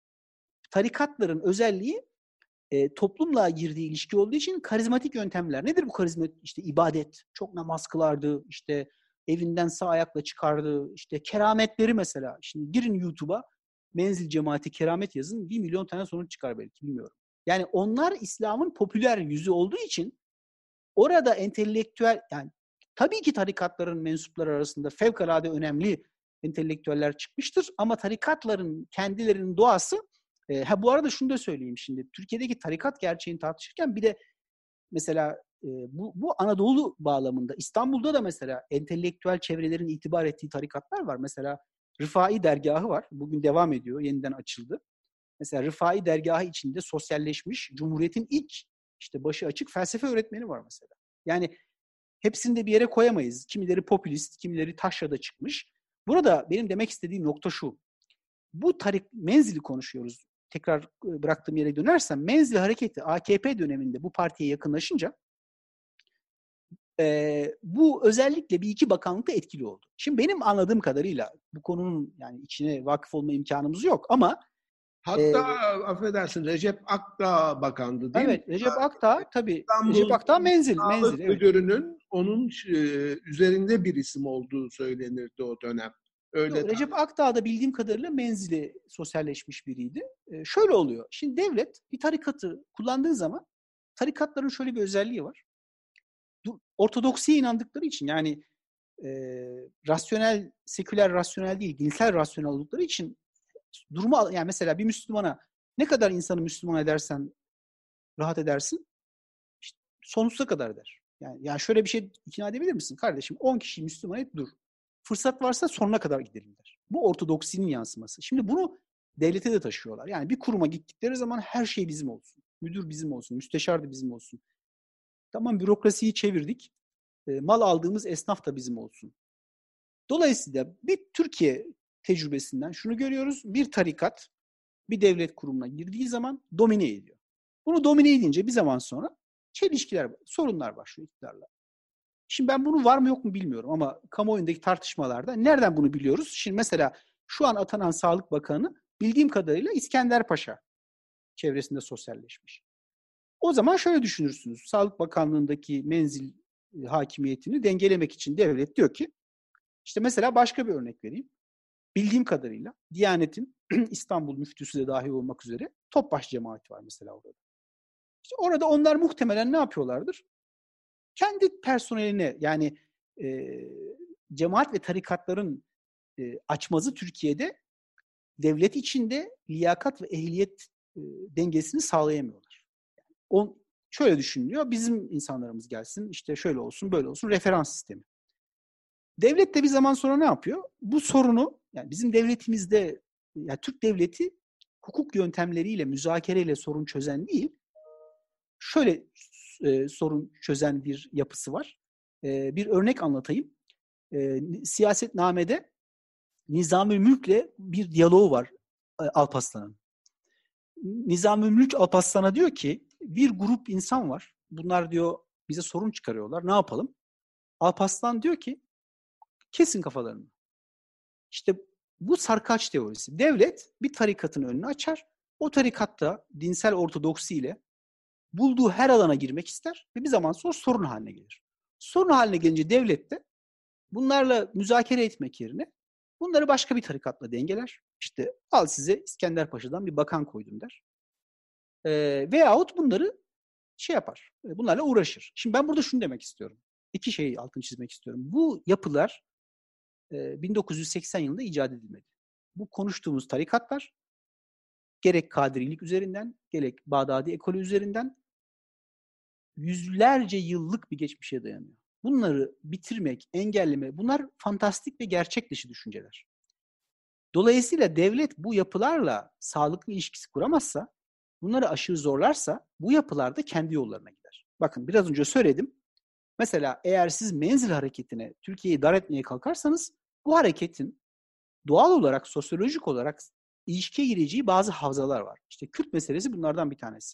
Tarikatların özelliği e, toplumla girdiği ilişki olduğu için karizmatik yöntemler. Nedir bu karizma? İşte ibadet. Çok namaz kılardı. İşte evinden sağ ayakla çıkardı. İşte kerametleri mesela. Şimdi girin YouTube'a, Menzil Cemaati keramet yazın. Bir milyon tane sonuç çıkar belki, bilmiyorum. Yani onlar İslam'ın popüler yüzü olduğu için orada entelektüel, yani tabii ki tarikatların mensupları arasında fevkalade önemli entelektüeller çıkmıştır ama tarikatların kendilerinin doğası e, ha bu arada şunu da söyleyeyim şimdi. Türkiye'deki tarikat gerçeğini tartışırken bir de mesela e, bu, bu Anadolu bağlamında İstanbul'da da mesela entelektüel çevrelerin itibar ettiği tarikatlar var. Mesela Rıfai Dergahı var. Bugün devam ediyor. Yeniden açıldı. Mesela Rıfai Dergahı içinde sosyalleşmiş Cumhuriyet'in ilk işte başı açık felsefe öğretmeni var mesela. Yani hepsini de bir yere koyamayız. Kimileri popülist, kimileri taşrada çıkmış. Burada benim demek istediğim nokta şu. Bu tarik Menzil'i konuşuyoruz. Tekrar bıraktığım yere dönersem Menzil hareketi A K P döneminde bu partiye yakınlaşınca e, bu özellikle bir iki bakanlıkta etkili oldu. Şimdi benim anladığım kadarıyla bu konunun yani içine vakıf olma imkanımız yok ama hatta e, affedersin Recep Akdağ bakandı değil evet, mi? Recep Akdağ tabii. İstanbul Recep Akdağ Menzil, Sağlık Menzil evet. Müdürü'nün onun e, üzerinde bir isim olduğu söylenirdi o dönem. Öyle Yok, Recep Akdağ da bildiğim kadarıyla Menzil'e sosyalleşmiş biriydi. Ee, şöyle oluyor. Şimdi devlet bir tarikatı kullandığı zaman tarikatların şöyle bir özelliği var. Ortodoksiye inandıkları için yani e, rasyonel, seküler rasyonel değil, dinsel rasyonel oldukları için durumu yani mesela bir Müslümana ne kadar insanı Müslüman edersen rahat edersin işte sonsuza kadar eder. Yani, yani şöyle bir şey ikna edebilir misin? Kardeşim on kişiyi Müslüman et dur. Fırsat varsa sonuna kadar gidelim der. Bu ortodoksinin yansıması. Şimdi bunu devlete de taşıyorlar. Yani bir kuruma gittikleri zaman her şey bizim olsun. Müdür bizim olsun, müsteşar da bizim olsun. Tamam bürokrasiyi çevirdik. E, mal aldığımız esnaf da bizim olsun. Dolayısıyla bir Türkiye tecrübesinden şunu görüyoruz. Bir tarikat bir devlet kurumuna girdiği zaman domine ediyor. Bunu domine edince bir zaman sonra çelişkiler, sorunlar başlıyor iktidarla. Şimdi ben bunu var mı yok mu bilmiyorum ama kamuoyundaki tartışmalarda nereden bunu biliyoruz? Şimdi mesela şu an atanan Sağlık Bakanı bildiğim kadarıyla İskender Paşa çevresinde sosyalleşmiş. O zaman şöyle düşünürsünüz. Sağlık Bakanlığı'ndaki menzil hakimiyetini dengelemek için devlet diyor ki işte mesela başka bir örnek vereyim. Bildiğim kadarıyla Diyanet'in İstanbul müftüsü de dahil olmak üzere Topbaş cemaati var mesela orada. İşte orada onlar muhtemelen ne yapıyorlardır? Kendi personeline yani e, cemaat ve tarikatların e, açmazı Türkiye'de devlet içinde liyakat ve ehliyet e, dengesini sağlayamıyorlar. On, şöyle düşünülüyor. Bizim insanlarımız gelsin, işte şöyle olsun, böyle olsun, referans sistemi. Devlet de bir zaman sonra ne yapıyor? Bu sorunu, yani bizim devletimizde, yani Türk devleti hukuk yöntemleriyle, müzakereyle sorun çözen değil, şöyle e, sorun çözen bir yapısı var. E, bir örnek anlatayım. E, siyasetnamede Nizami Mülk'le bir diyaloğu var e, Alparslan'ın. Nizami Mülk Alparslan'a diyor ki, bir grup insan var. Bunlar diyor bize sorun çıkarıyorlar. Ne yapalım? Alparslan diyor ki, kesin kafalarını. İşte bu sarkaç teorisi. Devlet bir tarikatın önünü açar. O tarikatta dinsel ortodoksiyle bulduğu her alana girmek ister ve bir zaman sonra sorun haline gelir. Sorun haline gelince devlet de bunlarla müzakere etmek yerine bunları başka bir tarikatla dengeler. İşte al size İskender Paşa'dan bir bakan koydum der. E, veyahut bunları şey yapar. Bunlarla uğraşır. Şimdi ben burada şunu demek istiyorum. İki şeyi altını çizmek istiyorum. Bu yapılar e, bin dokuz yüz seksen yılında icat edilmedi. Bu konuştuğumuz tarikatlar gerek Kadirilik üzerinden, gerek Bağdadi ekolü üzerinden yüzlerce yıllık bir geçmişe dayanıyor. Bunları bitirmek, engelleme, bunlar fantastik ve gerçek dışı düşünceler. Dolayısıyla devlet bu yapılarla sağlıklı ilişkisi kuramazsa, bunları aşırı zorlarsa bu yapılar da kendi yollarına gider. Bakın biraz önce söyledim. Mesela eğer siz menzil hareketine Türkiye'yi dar etmeye kalkarsanız bu hareketin doğal olarak, sosyolojik olarak ilişkiye gireceği bazı havzalar var. İşte Kürt meselesi bunlardan bir tanesi.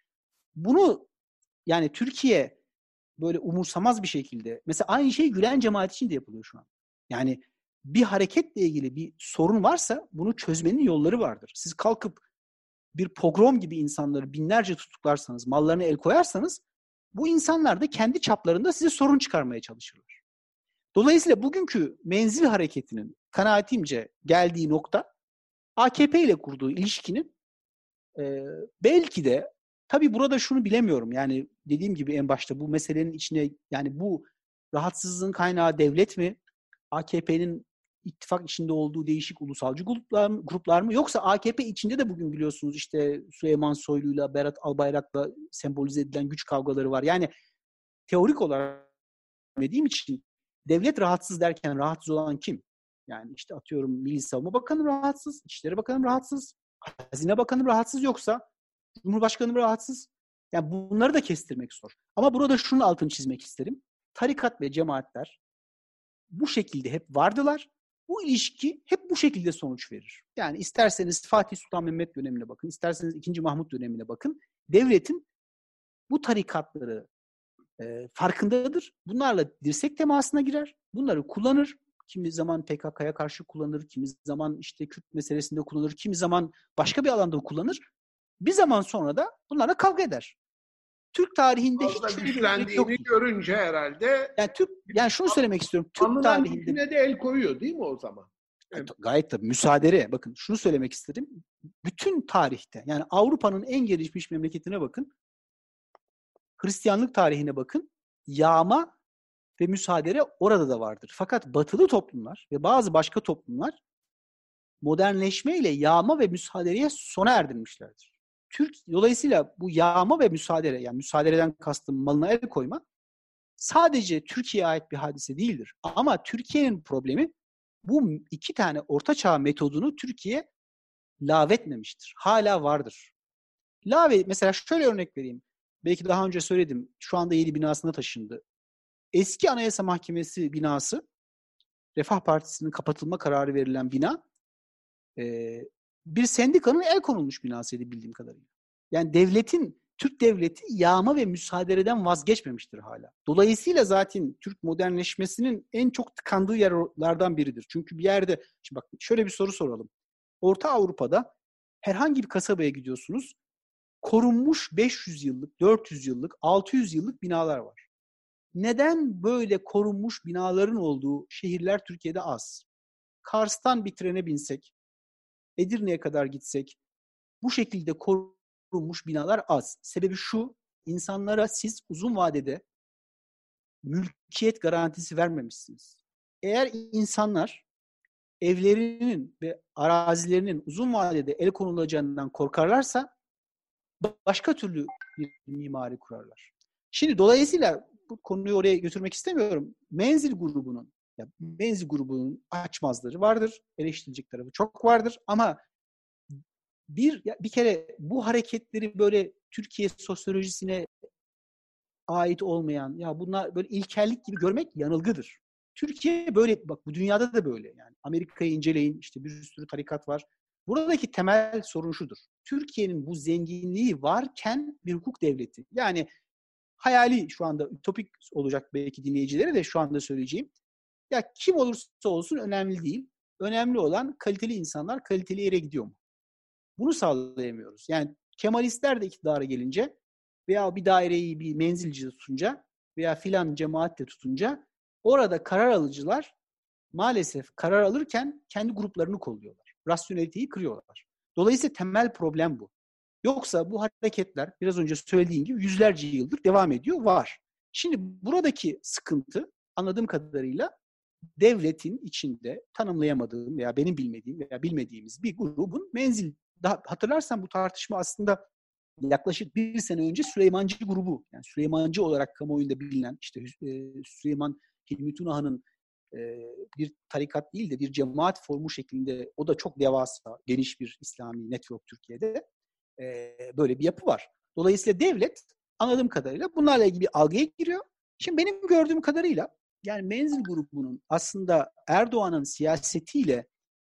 Bunu yani Türkiye böyle umursamaz bir şekilde, mesela aynı şey Gülen cemaati için de yapılıyor şu an. Yani bir hareketle ilgili bir sorun varsa bunu çözmenin yolları vardır. Siz kalkıp bir pogrom gibi insanları binlerce tutuklarsanız, mallarına el koyarsanız bu insanlar da kendi çaplarında size sorun çıkarmaya çalışırlar. Dolayısıyla bugünkü menzil hareketinin kanaatimce geldiği nokta A K P ile kurduğu ilişkinin e, belki de, tabii burada şunu bilemiyorum, yani dediğim gibi en başta bu meselenin içine, yani bu rahatsızlığın kaynağı devlet mi? A K P'nin ittifak içinde olduğu değişik ulusalcı gruplar mı, gruplar mı? Yoksa A K P içinde de bugün biliyorsunuz işte Süleyman Soylu'yla Berat Albayrak'la sembolize edilen güç kavgaları var. Yani teorik olarak dediğim için devlet rahatsız derken rahatsız olan kim? Yani işte atıyorum Milli Savunma Bakanı rahatsız, İçişleri Bakanı rahatsız, Hazine Bakanı rahatsız, yoksa Cumhurbaşkanı rahatsız. Yani bunları da kestirmek zor. Ama burada şunun altını çizmek isterim. Tarikat ve cemaatler bu şekilde hep vardılar. Bu ilişki hep bu şekilde sonuç verir. Yani isterseniz Fatih Sultan Mehmet dönemine bakın, isterseniz ikinci. Mahmut dönemine bakın. Devletin bu tarikatları e, farkındadır. Bunlarla dirsek temasına girer. Bunları kullanır. Kimi zaman P K K'ya karşı kullanır, kimi zaman işte Kürt meselesinde kullanır, kimi zaman başka bir alanda kullanır. Bir zaman sonra da bunlarla kavga eder. Türk tarihinde Fazla hiç şöyle bir örnek güçlendiğini yoktur. görünce herhalde Yani Türk, yani şunu söylemek istiyorum. Türk anılan tarihinde gücüne de el koyuyor değil mi o zaman? evet, gayet tabii müsaadere. Bakın şunu söylemek istedim. Bütün tarihte, yani Avrupa'nın en gelişmiş memleketine bakın. Hristiyanlık tarihine bakın. Yağma ve müsaadere orada da vardır. Fakat batılı toplumlar ve bazı başka toplumlar modernleşmeyle yağma ve müsaadereye sona erdirmişlerdir. Türk, dolayısıyla bu yağma ve müsaadere, yani müsaadereden kastım malına el koyma, sadece Türkiye'ye ait bir hadise değildir. Ama Türkiye'nin problemi bu iki tane ortaçağ metodunu Türkiye lağvetmemiştir. Hala vardır. Lağve, mesela şöyle örnek vereyim. Belki daha önce söyledim. Şu anda yeni binasına taşındı. Eski Anayasa Mahkemesi binası, Refah Partisi'nin kapatılma kararı verilen bina, e, bir sendikanın el konulmuş binasıydı bildiğim kadarıyla. Yani devletin, Türk devleti yağma ve müsaadereden vazgeçmemiştir hala. Dolayısıyla zaten Türk modernleşmesinin en çok tıkandığı yerlerden biridir. Çünkü bir yerde, şimdi bak şöyle bir soru soralım. Orta Avrupa'da herhangi bir kasabaya gidiyorsunuz, korunmuş beş yüz yıllık, dört yüz yıllık, altı yüz yıllık binalar var. Neden böyle korunmuş binaların olduğu şehirler Türkiye'de az? Kars'tan bir trene binsek, Edirne'ye kadar gitsek, bu şekilde korunmuş binalar az. Sebebi şu, insanlara siz uzun vadede mülkiyet garantisi vermemişsiniz. Eğer insanlar evlerinin ve arazilerinin uzun vadede el konulacağından korkarlarsa başka türlü bir mimari kurarlar. Şimdi dolayısıyla bu konuyu oraya götürmek istemiyorum. Menzil grubunun, ya Menzil grubunun açmazları vardır, eleştirilecek tarafı çok vardır ama bir bir kere bu hareketleri böyle Türkiye sosyolojisine ait olmayan, ya bunlar böyle ilkellik gibi görmek yanılgıdır. Türkiye böyle, bak bu dünyada da böyle yani. Amerika'yı inceleyin, işte bir sürü tarikat var. Buradaki temel sorun şudur. Türkiye'nin bu zenginliği varken bir hukuk devleti. Yani hayali şu anda ütopik olacak belki dinleyicilere de şu anda söyleyeceğim. Ya kim olursa olsun önemli değil. Önemli olan kaliteli insanlar kaliteli yere gidiyor mu? Bunu sağlayamıyoruz. Yani Kemalistler de iktidara gelince veya bir daireyi bir menzilci tutunca veya filan cemaatle tutunca orada karar alıcılar maalesef karar alırken kendi gruplarını kolluyorlar. Rasyoneliteyi kırıyorlar. Dolayısıyla temel problem bu. Yoksa bu hareketler biraz önce söylediğim gibi yüzlerce yıldır devam ediyor, var. Şimdi buradaki sıkıntı anladığım kadarıyla devletin içinde tanımlayamadığım veya benim bilmediğim veya bilmediğimiz bir grubun menzil. Daha hatırlarsan bu tartışma aslında yaklaşık bir sene önce Süleymancı grubu, yani Süleymancı olarak kamuoyunda bilinen, işte e, Süleyman Hilmi Tunahan'ın e, bir tarikat değil de bir cemaat formu şeklinde, o da çok devasa, geniş bir İslami network Türkiye'de. E, böyle bir yapı var. Dolayısıyla devlet anladığım kadarıyla bunlarla ilgili bir algıya giriyor. Şimdi benim gördüğüm kadarıyla yani Menzil grubunun aslında Erdoğan'ın siyasetiyle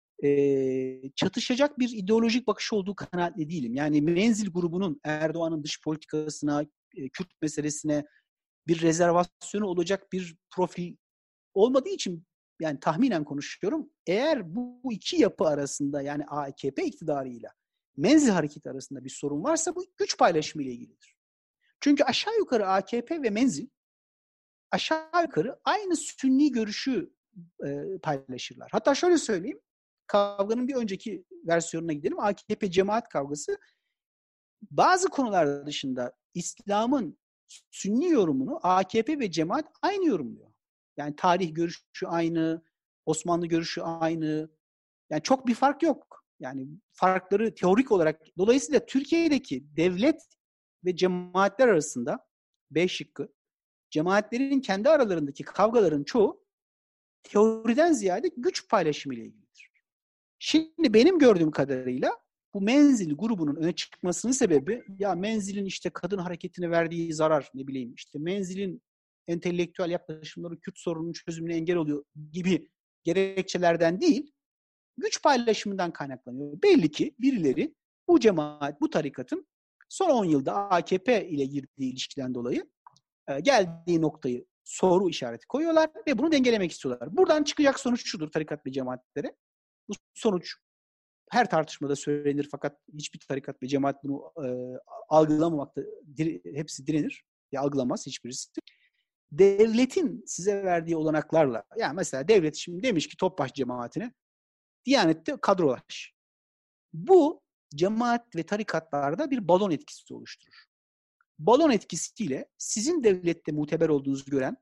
e, çatışacak bir ideolojik bakış olduğu kanaatli değilim. Yani Menzil grubunun Erdoğan'ın dış politikasına, e, Kürt meselesine bir rezervasyonu olacak bir profil olmadığı için, yani tahminen konuşuyorum. Eğer bu iki yapı arasında, yani A K P iktidarıyla Menzil hareketi arasında bir sorun varsa bu güç paylaşımı ile ilgilidir. Çünkü aşağı yukarı A K P ve Menzil aşağı yukarı aynı Sünni görüşü e, paylaşırlar. Hatta şöyle söyleyeyim, kavganın bir önceki versiyonuna gidelim. A K P cemaat kavgası bazı konular dışında İslam'ın Sünni yorumunu A K P ve cemaat aynı yorumluyor. Yani tarih görüşü aynı, Osmanlı görüşü aynı. Yani çok bir fark yok. Yani farkları teorik olarak, dolayısıyla Türkiye'deki devlet ve cemaatler arasında B şıkkı, cemaatlerin kendi aralarındaki kavgaların çoğu teoriden ziyade güç paylaşımı ile ilgilidir. Şimdi benim gördüğüm kadarıyla bu Menzil grubunun öne çıkmasının sebebi, ya Menzil'in işte kadın hareketine verdiği zarar, ne bileyim işte Menzil'in entelektüel yaklaşımları Kürt sorununun çözümüne engel oluyor gibi gerekçelerden değil, güç paylaşımından kaynaklanıyor. Belli ki birileri bu cemaat, bu tarikatın son on yılda A K P ile girdiği ilişkiden dolayı e, geldiği noktayı soru işareti koyuyorlar ve bunu dengelemek istiyorlar. Buradan çıkacak sonuç şudur tarikat ve cemaatlere. Bu sonuç her tartışmada söylenir fakat hiçbir tarikat ve cemaat bunu e, algılamamakta, dir, hepsi direnir. Ya algılamaz hiçbirisi. Devletin size verdiği olanaklarla, yani mesela devlet şimdi demiş ki Topbaş cemaatine, Diyanet'te kadrolaş. Bu cemaat ve tarikatlarda bir balon etkisi oluşturur. Balon etkisiyle sizin devlette muteber olduğunuzu gören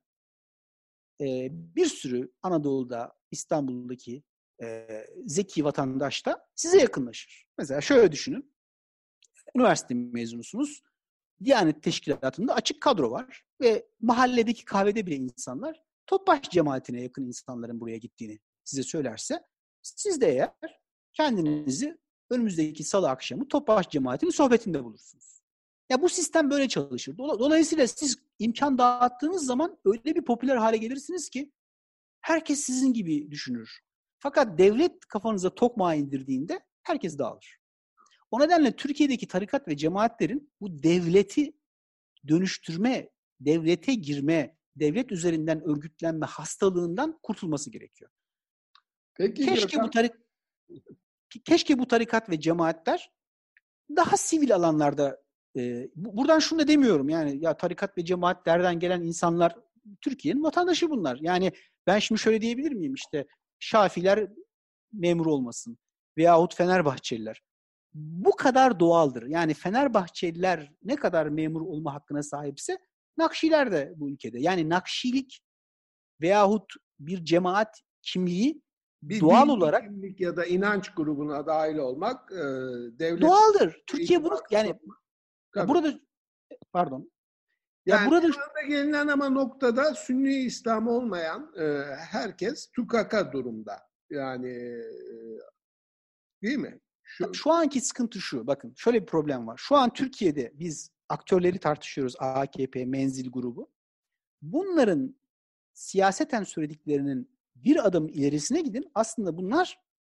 e, bir sürü Anadolu'da, İstanbul'daki e, zeki vatandaş da size yakınlaşır. Mesela şöyle düşünün. Üniversite mezunusunuz. Diyanet Teşkilatı'nda açık kadro var ve mahalledeki kahvede bile insanlar Topbaş cemaatine yakın insanların buraya gittiğini size söylerse, siz de eğer kendinizi önümüzdeki salı akşamı Topbaş cemaatinin sohbetinde bulursunuz. Ya bu sistem böyle çalışır. Dolayısıyla siz imkan dağıttığınız zaman öyle bir popüler hale gelirsiniz ki herkes sizin gibi düşünür. Fakat devlet kafanıza tokmağı indirdiğinde herkes dağılır. O nedenle Türkiye'deki tarikat ve cemaatlerin bu devleti dönüştürme, devlete girme, devlet üzerinden örgütlenme hastalığından kurtulması gerekiyor. Peki, keşke bu tarik keşke bu tarikat ve cemaatler daha sivil alanlarda, e, buradan şunu da demiyorum, yani ya tarikat ve cemaatlerden gelen insanlar Türkiye'nin vatandaşı bunlar. Yani ben şimdi şöyle diyebilir miyim, işte Şafiler memur olmasın veyahut Fenerbahçeliler. Bu kadar doğaldır. Yani Fenerbahçeliler ne kadar memur olma hakkına sahipse Nakşiler de bu ülkede. Yani Nakşilik veyahut bir cemaat kimliği bir doğal olarak kimlik ya da inanç grubuna dahil olmak e, devlet doğaldır. Türkiye bunu yani tabii. burada Pardon. Ya Yani burada şu anda gelinen ama noktada Sünni İslam olmayan e, herkes tukaka durumda. Yani e, değil mi? Şu şu anki sıkıntı şu. Bakın şöyle bir problem var. Şu an Türkiye'de biz aktörleri tartışıyoruz. A K P, Menzil grubu. Bunların siyaseten söylediklerinin bir adım ilerisine gidin. Aslında bunlar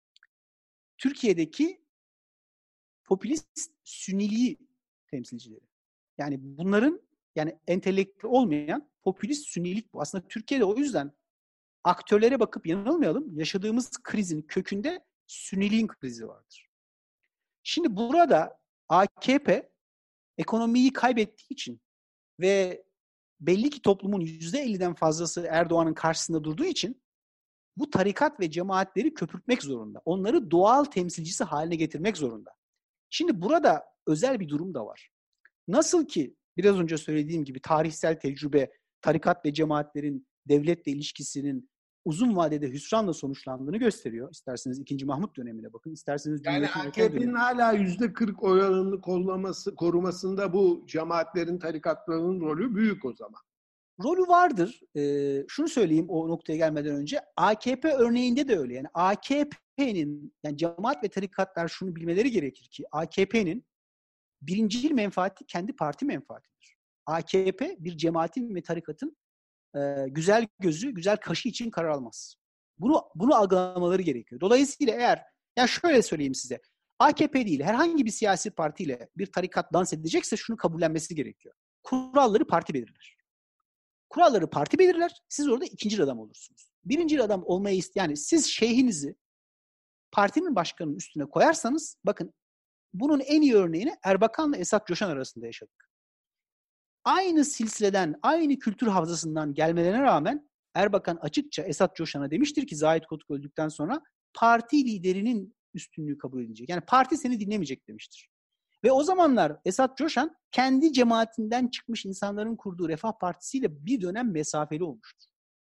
Türkiye'deki popülist Sünniliği temsilcileri. Yani bunların yani entelektüel olmayan popülist Sünnilik bu. Aslında Türkiye'de o yüzden aktörlere bakıp yanılmayalım. Yaşadığımız krizin kökünde Sünniliğin krizi vardır. Şimdi burada A K P ekonomiyi kaybettiği için ve belli ki toplumun yüzde elliden fazlası Erdoğan'ın karşısında durduğu için bu tarikat ve cemaatleri köpürtmek zorunda. Onları doğal temsilcisi haline getirmek zorunda. Şimdi burada özel bir durum da var. Nasıl ki biraz önce söylediğim gibi tarihsel tecrübe tarikat ve cemaatlerin devletle ilişkisinin uzun vadede hüsranla sonuçlandığını gösteriyor. İsterseniz ikinci. Mahmut dönemine bakın, isterseniz yani Cumhuriyet'in erken A K P'nin dönemine. hala yüzde kırk oy oranını kollaması, korumasında bu cemaatlerin, tarikatların rolü büyük o zaman. Rolü vardır. Ee, şunu söyleyeyim o noktaya gelmeden önce. A K P örneğinde de öyle. Yani A K P'nin, yani cemaat ve tarikatlar şunu bilmeleri gerekir ki A K P'nin birincil menfaati kendi parti menfaatidir. A K P bir cemaatin ve tarikatın e, güzel gözü, güzel kaşı için karar almaz. Bunu bunu algılamaları gerekiyor. Dolayısıyla eğer, ya şöyle söyleyeyim size. A K P değil, herhangi bir siyasi partiyle bir tarikat dans edecekse şunu kabullenmesi gerekiyor. Kuralları parti belirler. Kuralları parti belirler. Siz orada ikinci adam olursunuz. Birinci adam olmayı isteyen, yani siz şeyhinizi partinin başkanının üstüne koyarsanız, bakın bunun en iyi örneğini Erbakan'la Esat Coşan arasında yaşadık. Aynı silsileden, aynı kültür havzasından gelmelerine rağmen Erbakan açıkça Esat Coşan'a demiştir ki Zahit Kotuk öldükten sonra parti liderinin üstünlüğü kabul edilecek. Yani parti seni dinlemeyecek demiştir. Ve o zamanlar Esat Coşan kendi cemaatinden çıkmış insanların kurduğu Refah Partisi ile bir dönem mesafeli olmuştur.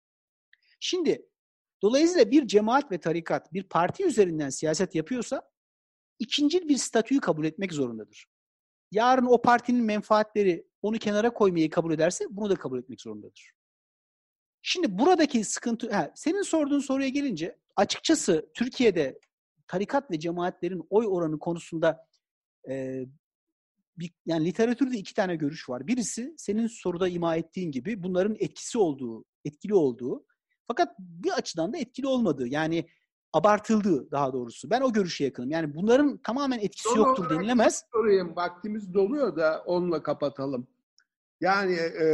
Şimdi dolayısıyla bir cemaat ve tarikat bir parti üzerinden siyaset yapıyorsa ikincil bir statüyü kabul etmek zorundadır. Yarın o partinin menfaatleri onu kenara koymayı kabul ederse bunu da kabul etmek zorundadır. Şimdi buradaki sıkıntı, he, senin sorduğun soruya gelince açıkçası Türkiye'de tarikat ve cemaatlerin oy oranı konusunda e, bir, yani literatürde iki tane görüş var. Birisi senin soruda ima ettiğin gibi bunların etkisi olduğu, etkili olduğu fakat bir açıdan da etkili olmadığı, yani abartıldığı daha doğrusu. Ben o görüşe yakınım. Yani bunların tamamen etkisi Son yoktur olarak denilemez. sorayım, vaktimiz doluyor da onunla kapatalım. Yani e,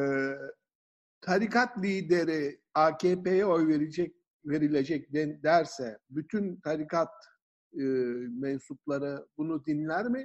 tarikat lideri A K P'ye oy verecek verilecek derse bütün tarikat e, mensupları bunu dinler mi?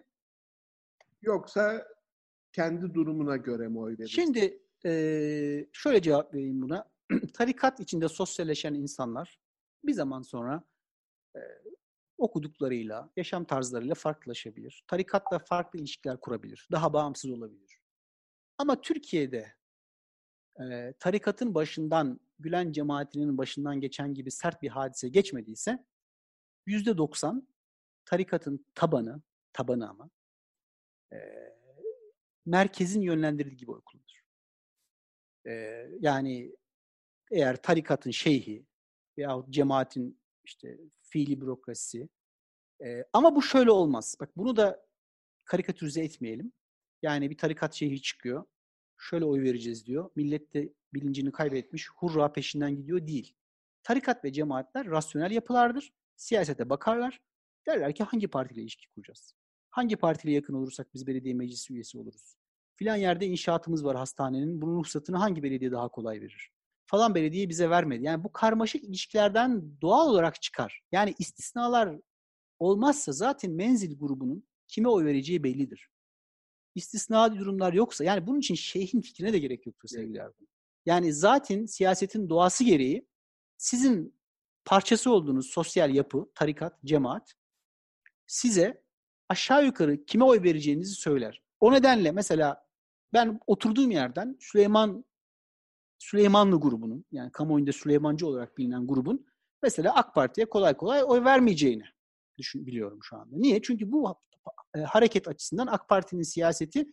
Yoksa kendi durumuna göre mi oy verir? Şimdi e, şöyle cevap vereyim buna. Tarikat içinde sosyalleşen insanlar bir zaman sonra e, okuduklarıyla, yaşam tarzlarıyla farklılaşabilir. Tarikatla farklı ilişkiler kurabilir. Daha bağımsız olabilir. Ama Türkiye'de e, tarikatın başından, Gülen cemaatinin başından geçen gibi sert bir hadise geçmediyse yüzde doksan tarikatın tabanı, tabanı ama e, merkezin yönlendirdiği gibi oy kullanır. E, yani eğer tarikatın şeyhi veyahut cemaatin işte fiili bürokrasisi, e, ama bu şöyle olmaz. Bak bunu da karikatürize etmeyelim. Yani bir tarikat şeyhi çıkıyor. Şöyle oy vereceğiz diyor. Millet de bilincini kaybetmiş. Hurra peşinden gidiyor değil. Tarikat ve cemaatler rasyonel yapılardır. Siyasete bakarlar. Derler ki hangi partiyle ilişki kuracağız? Hangi partiyle yakın olursak biz belediye meclisi üyesi oluruz? Filan yerde inşaatımız var hastanenin. Bunun ruhsatını hangi belediye daha kolay verir? Falan belediye bize vermedi. Yani bu karmaşık ilişkilerden doğal olarak çıkar. Yani istisnalar olmazsa zaten Menzil grubunun kime oy vereceği bellidir. İstisnai durumlar yoksa, yani bunun için şeyhin fikrine de gerek yoktur sevgili Erdoğan. Yani zaten siyasetin doğası gereği sizin parçası olduğunuz sosyal yapı, tarikat, cemaat size aşağı yukarı kime oy vereceğinizi söyler. O nedenle mesela ben oturduğum yerden Süleyman Süleymanlı grubunun, yani kamuoyunda Süleymancı olarak bilinen grubun mesela AK Parti'ye kolay kolay oy vermeyeceğini düşün, biliyorum şu anda. Niye? Çünkü bu e, hareket açısından AK Parti'nin siyaseti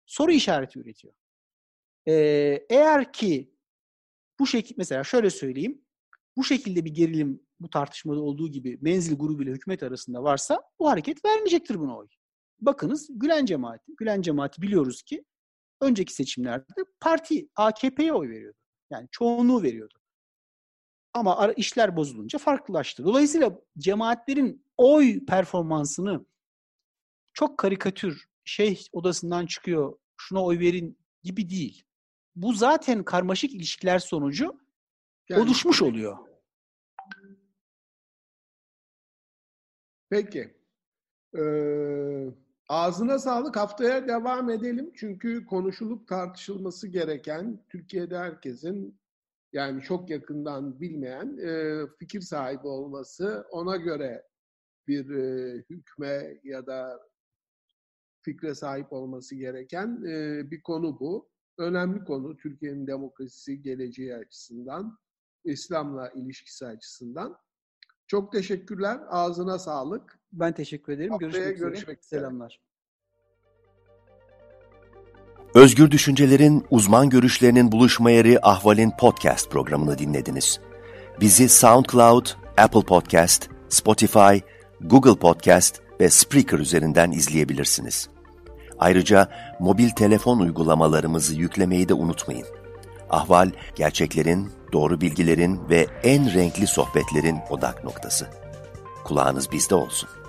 soru işareti üretiyor. Ee, eğer ki bu şekilde, mesela şöyle söyleyeyim, bu şekilde bir gerilim bu tartışmada olduğu gibi Menzil grubu ile hükümet arasında varsa bu hareket vermeyecektir buna oy. Bakınız Gülen cemaati. Gülen cemaati biliyoruz ki önceki seçimlerde parti A K P'ye oy veriyordu. Yani çoğunluğu veriyordu. Ama işler bozulunca farklılaştı. Dolayısıyla cemaatlerin oy performansını çok karikatür, şeyh odasından çıkıyor, şuna oy verin gibi değil. Bu zaten karmaşık ilişkiler sonucu yani, oluşmuş oluyor. Peki. Ee, ağzına sağlık. Haftaya devam edelim. Çünkü konuşulup tartışılması gereken, Türkiye'de herkesin yani çok yakından bilmeyen e, fikir sahibi olması, ona göre bir e, hükme ya da fikre sahip olması gereken e, bir konu bu. Önemli konu Türkiye'nin demokrasisi geleceği açısından, İslam'la ilişkisi açısından. Çok teşekkürler. Ağzına sağlık. Ben teşekkür ederim. Haftaya görüşmek üzere. Görüşmek Selamlar. Özgür düşüncelerin, uzman görüşlerinin buluşma yeri Ahval'in podcast programını dinlediniz. Bizi SoundCloud, Apple Podcast, Spotify, Google Podcast ve Spreaker üzerinden izleyebilirsiniz. Ayrıca mobil telefon uygulamalarımızı yüklemeyi de unutmayın. Ahval, gerçeklerin, doğru bilgilerin ve en renkli sohbetlerin odak noktası. Kulağınız bizde olsun.